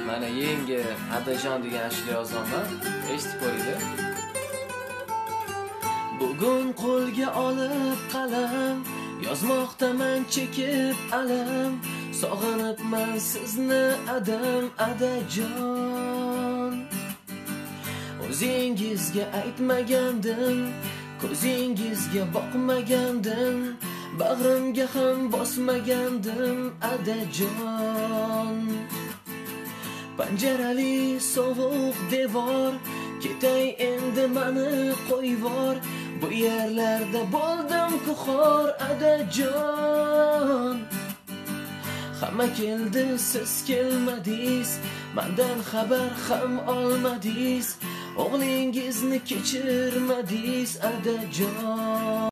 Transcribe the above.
Mana yangi Adajon degan ashula yozaman. Eshitib ko'ringlar. Bugun qo'lga olib qalam, yozmoqdaman chekib alam. Sog'inibman sizni adam Adajon. O'zingizga aytmagandim, ko'zingizga boqmagandim, bag'rimga ham bosmagandim Adajon. Panjarali sovuq devor, ketay endi mani qo'yvor. Bu yerlarda bo'ldim-ku xor Adajon. Hamma keldi, siz kelmadingiz, mendan xabar ham olmadingiz. O'g'lingizni kechirmadingiz Adajon.